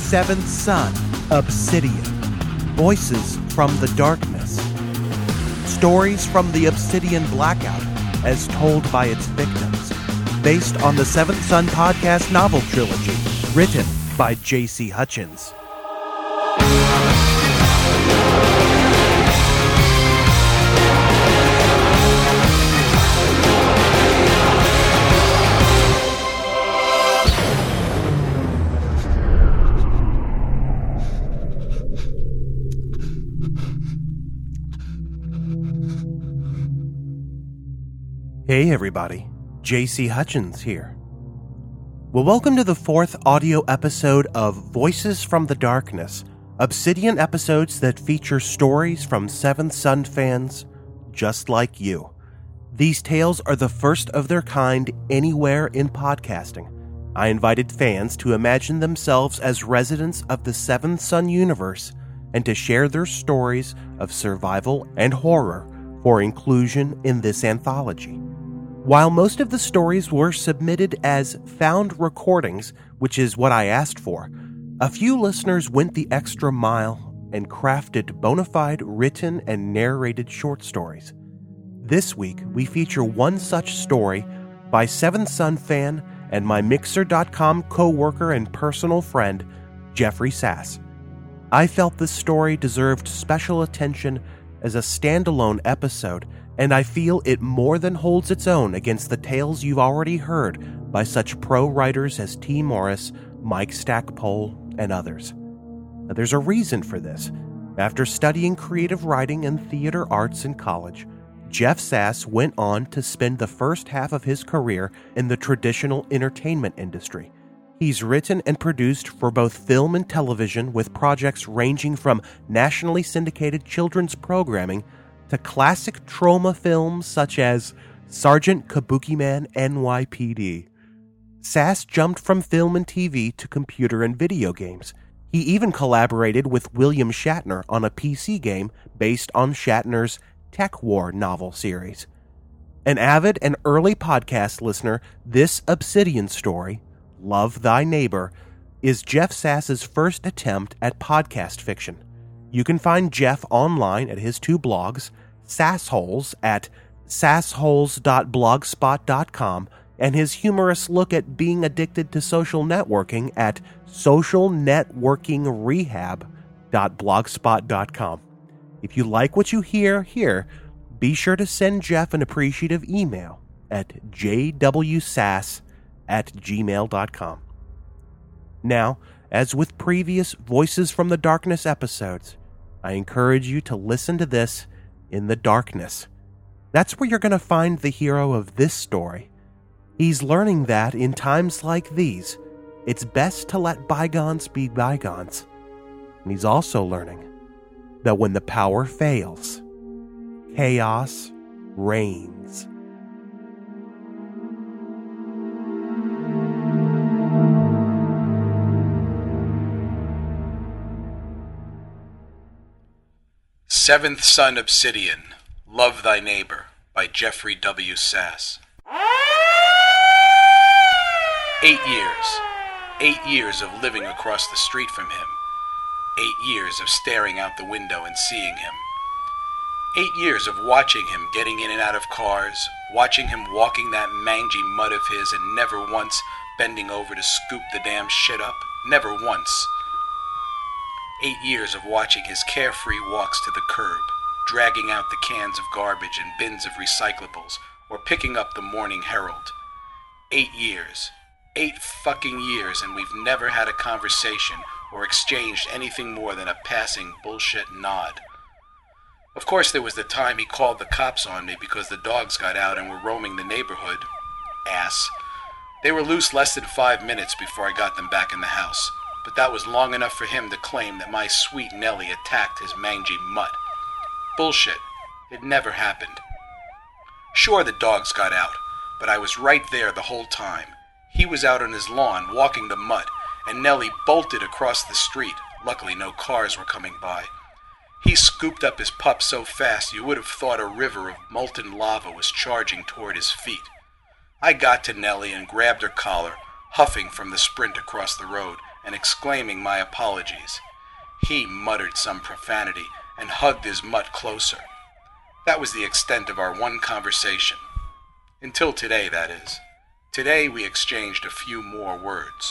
Seventh Son, Obsidian, Voices from the Darkness. Stories from the Obsidian Blackout as told by its victims, based on the Seventh Son podcast novel trilogy, written by J.C. Hutchins. Hey everybody, J.C. Hutchins here. Well, welcome to the fourth audio episode of Voices from the Darkness, Obsidian episodes that feature stories from Seventh Son fans just like you. These tales are the first of their kind anywhere in podcasting. I invited fans to imagine themselves as residents of the Seventh Son universe and to share their stories of survival and horror for inclusion in this anthology. While most of the stories were submitted as found recordings, which is what I asked for, a few listeners went the extra mile and crafted bona fide written and narrated short stories. This week, we feature one such story by Seventh Son fan and my Mixer.com co-worker and personal friend, Jeffrey Sass. I felt this story deserved special attention as a standalone episode, and I feel it more than holds its own against the tales you've already heard by such pro writers as T. Morris, Mike Stackpole, and others. Now, there's a reason for this. After studying creative writing and theater arts in college, Jeff Sass went on to spend the first half of his career in the traditional entertainment industry. He's written and produced for both film and television, with projects ranging from nationally syndicated children's programming to classic trauma films such as Sergeant Kabukiman NYPD. Sass jumped from film and TV to computer and video games. He even collaborated with William Shatner on a PC game based on Shatner's Tech War novel series. An avid and early podcast listener, this Obsidian story, Love Thy Neighbor, is Jeff Sass's first attempt at podcast fiction. You can find Jeff online at his two blogs, Sassholes at sassholes.blogspot.com, and his humorous look at being addicted to social networking at socialnetworkingrehab.blogspot.com. If you like what you hear here, be sure to send Jeff an appreciative email at jwsass@gmail.com. Now, as with previous Voices from the Darkness episodes, I encourage you to listen to this in the darkness. That's where you're going to find the hero of this story. He's learning that in times like these, it's best to let bygones be bygones. And he's also learning that when the power fails, chaos reigns. Seventh Son Obsidian, Love Thy Neighbor, by Jeffrey W. Sass. 8 years. 8 years of living across the street from him. 8 years of staring out the window and seeing him. 8 years of watching him getting in and out of cars, watching him walking that mangy mud of his and never once bending over to scoop the damn shit up. Never once. 8 years of watching his carefree walks to the curb, dragging out the cans of garbage and bins of recyclables, or picking up the Morning Herald. 8 years. 8 fucking years, and we've never had a conversation or exchanged anything more than a passing bullshit nod. Of course, there was the time he called the cops on me because the dogs got out and were roaming the neighborhood. Ass. They were loose less than 5 minutes before I got them back in the house. But that was long enough for him to claim that my sweet Nellie attacked his mangy mutt. Bullshit. It never happened. Sure, the dogs got out, but I was right there the whole time. He was out on his lawn walking the mutt, and Nellie bolted across the street. Luckily, no cars were coming by. He scooped up his pup so fast you would have thought a river of molten lava was charging toward his feet. I got to Nellie and grabbed her collar, huffing from the sprint across the road, and exclaiming my apologies. He muttered some profanity and hugged his mutt closer. That was the extent of our one conversation. Until today, that is. Today we exchanged a few more words.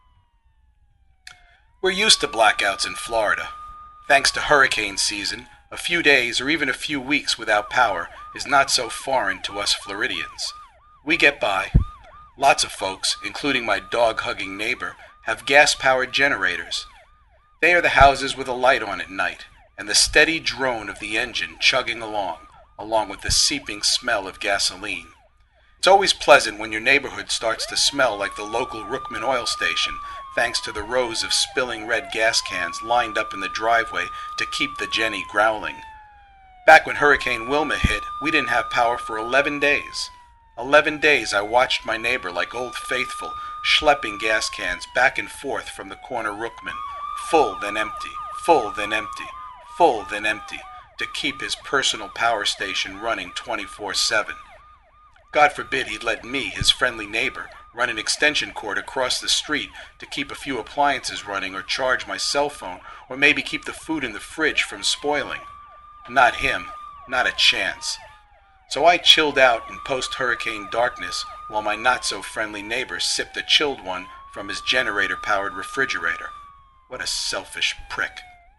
We're used to blackouts in Florida. Thanks to hurricane season, a few days or even a few weeks without power is not so foreign to us Floridians. We get by. Lots of folks, including my dog-hugging neighbor, have gas-powered generators. They are the houses with a light on at night, and the steady drone of the engine chugging along with the seeping smell of gasoline. It's always pleasant when your neighborhood starts to smell like the local Rookman oil station, thanks to the rows of spilling red gas cans lined up in the driveway to keep the Jenny growling. Back when Hurricane Wilma hit, we didn't have power for 11 days. 11 days I watched my neighbor like Old Faithful, schlepping gas cans back and forth from the corner Rookman, full then empty, full then empty, full then empty, to keep his personal power station running 24/7. God forbid he'd let me, his friendly neighbor, run an extension cord across the street to keep a few appliances running or charge my cell phone or maybe keep the food in the fridge from spoiling. Not him, not a chance. So I chilled out in post-hurricane darkness while my not-so-friendly neighbor sipped a chilled one from his generator-powered refrigerator. What a selfish prick.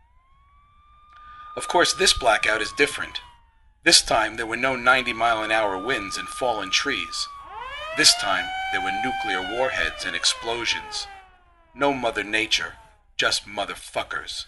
Of course, this blackout is different. This time, there were no 90-mile-an-hour winds and fallen trees. This time, there were nuclear warheads and explosions. No Mother Nature, just motherfuckers.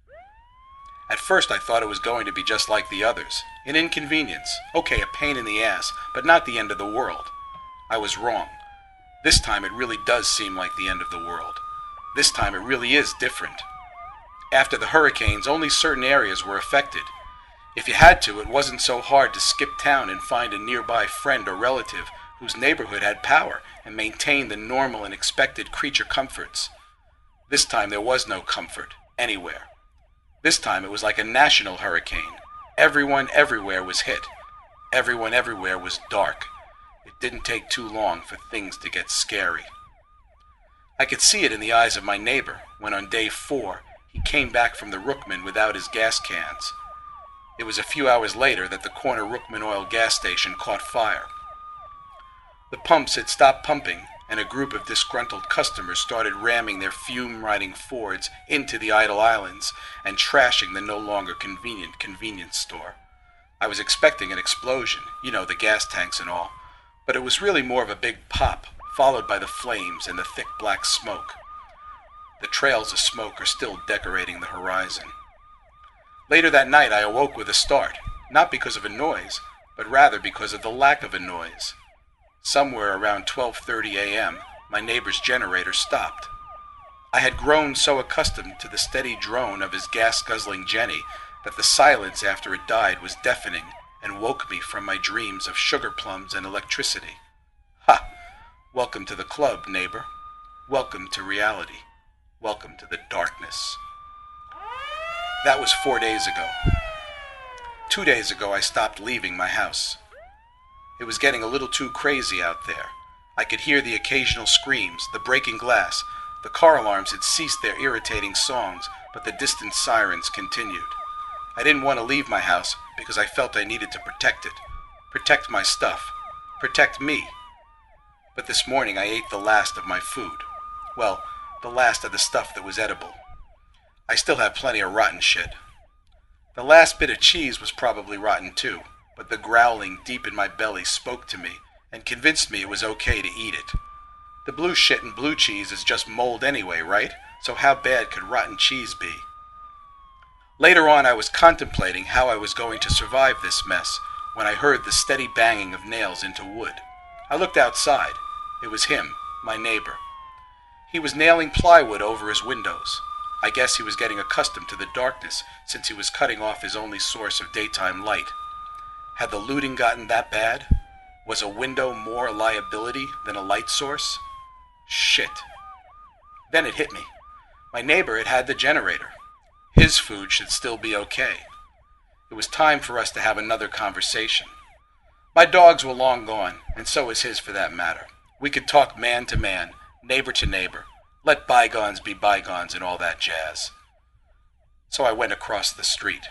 At first, I thought it was going to be just like the others. An inconvenience. Okay, a pain in the ass, but not the end of the world. I was wrong. This time, it really does seem like the end of the world. This time, it really is different. After the hurricanes, only certain areas were affected. If you had to, it wasn't so hard to skip town and find a nearby friend or relative whose neighborhood had power and maintained the normal and expected creature comforts. This time there was no comfort, anywhere. This time it was like a national hurricane. Everyone everywhere was hit. Everyone everywhere was dark. It didn't take too long for things to get scary. I could see it in the eyes of my neighbor when on day 4 he came back from the Rookman without his gas cans. It was a few hours later that the corner Rookman oil gas station caught fire. The pumps had stopped pumping, and a group of disgruntled customers started ramming their fume-riding Fords into the idle islands and trashing the no longer convenient convenience store. I was expecting an explosion, the gas tanks and all, but it was really more of a big pop, followed by the flames and the thick black smoke. The trails of smoke are still decorating the horizon. Later that night I awoke with a start, not because of a noise, but rather because of the lack of a noise. Somewhere around 12:30 a.m., my neighbor's generator stopped. I had grown so accustomed to the steady drone of his gas-guzzling Jenny that the silence after it died was deafening and woke me from my dreams of sugar plums and electricity. Ha! Welcome to the club, neighbor. Welcome to reality. Welcome to the darkness. That was 4 days ago. 2 days ago, I stopped leaving my house. It was getting a little too crazy out there. I could hear the occasional screams, the breaking glass. The car alarms had ceased their irritating songs, but the distant sirens continued. I didn't want to leave my house because I felt I needed to protect it. Protect my stuff. Protect me. But this morning I ate the last of my food. Well, the last of the stuff that was edible. I still have plenty of rotten shit. The last bit of cheese was probably rotten too, but the growling deep in my belly spoke to me and convinced me it was okay to eat it. The blue shit in blue cheese is just mold anyway, right? So how bad could rotten cheese be? Later on, I was contemplating how I was going to survive this mess when I heard the steady banging of nails into wood. I looked outside. It was him, my neighbor. He was nailing plywood over his windows. I guess he was getting accustomed to the darkness since he was cutting off his only source of daytime light. Had the looting gotten that bad? Was a window more a liability than a light source? Shit. Then it hit me. My neighbor had had the generator. His food should still be okay. It was time for us to have another conversation. My dogs were long gone, and so was his for that matter. We could talk man to man, neighbor to neighbor. Let bygones be bygones and all that jazz. So I went across the street.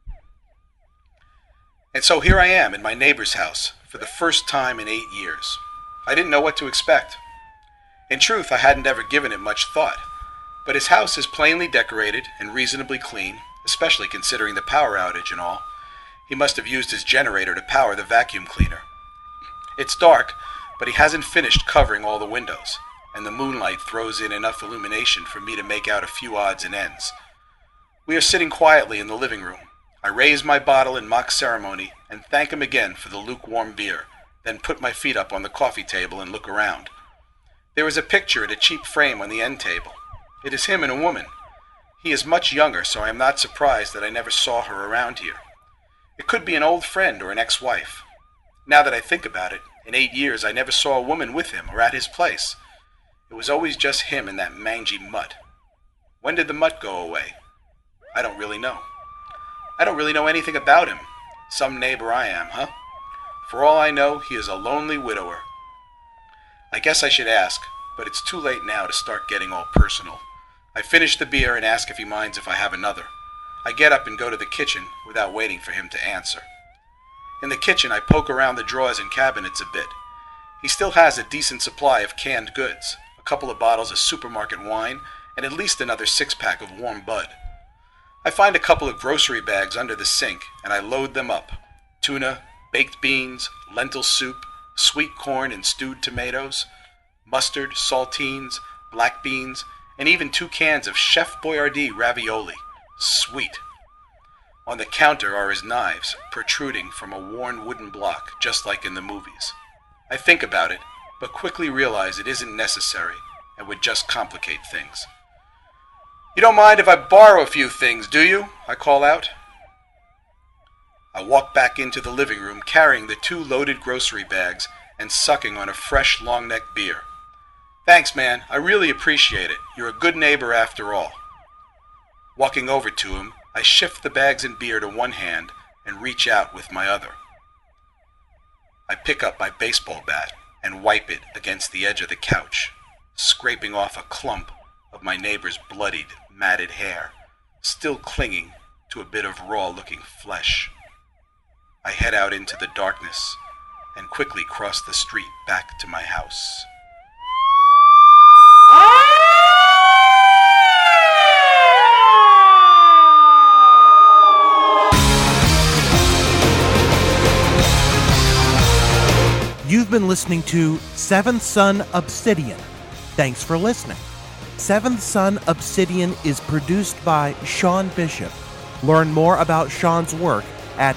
And so here I am in my neighbor's house for the first time in 8 years. I didn't know what to expect. In truth, I hadn't ever given it much thought. But his house is plainly decorated and reasonably clean, especially considering the power outage and all. He must have used his generator to power the vacuum cleaner. It's dark, but he hasn't finished covering all the windows, and the moonlight throws in enough illumination for me to make out a few odds and ends. We are sitting quietly in the living room. I raise my bottle in mock ceremony and thank him again for the lukewarm beer, then put my feet up on the coffee table and look around. There is a picture at a cheap frame on the end table. It is him and a woman. He is much younger, so I am not surprised that I never saw her around here. It could be an old friend or an ex-wife. Now that I think about it, in 8 years I never saw a woman with him or at his place. It was always just him and that mangy mutt. When did the mutt go away? I don't really know. I don't really know anything about him. Some neighbor I am, huh? For all I know, he is a lonely widower. I guess I should ask, but it's too late now to start getting all personal. I finish the beer and ask if he minds if I have another. I get up and go to the kitchen without waiting for him to answer. In the kitchen, I poke around the drawers and cabinets a bit. He still has a decent supply of canned goods, a couple of bottles of supermarket wine, and at least another 6-pack of warm Bud. I find a couple of grocery bags under the sink, and I load them up. Tuna, baked beans, lentil soup, sweet corn and stewed tomatoes, mustard, saltines, black beans, and even 2 cans of Chef Boyardee ravioli. Sweet. On the counter are his knives, protruding from a worn wooden block, just like in the movies. I think about it, but quickly realize it isn't necessary and would just complicate things. "You don't mind if I borrow a few things, do you?" I call out. I walk back into the living room carrying the 2 loaded grocery bags and sucking on a fresh long-neck beer. "Thanks, man. I really appreciate it. You're a good neighbor after all." Walking over to him, I shift the bags and beer to one hand and reach out with my other. I pick up my baseball bat and wipe it against the edge of the couch, scraping off a clump of my neighbor's bloodied, matted hair, still clinging to a bit of raw-looking flesh. I head out into the darkness and quickly cross the street back to my house. You've been listening to Seventh Son Obsidian. Thanks for listening. Seventh Son Obsidian is produced by Sean Bishop. Learn more about Sean's work at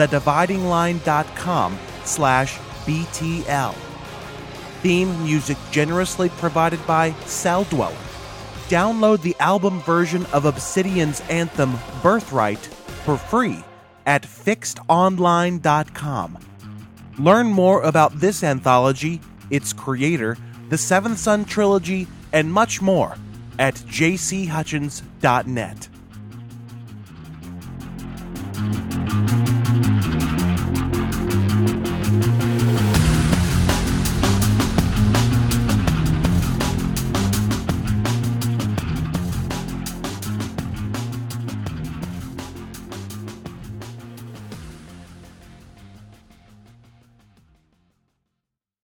thedividingline.com/BTL. Theme music generously provided by Cell Dweller. Download the album version of Obsidian's anthem Birthright for free at fixedonline.com. Learn more about this anthology, its creator, the Seventh Son trilogy, and much more at jchutchins.net.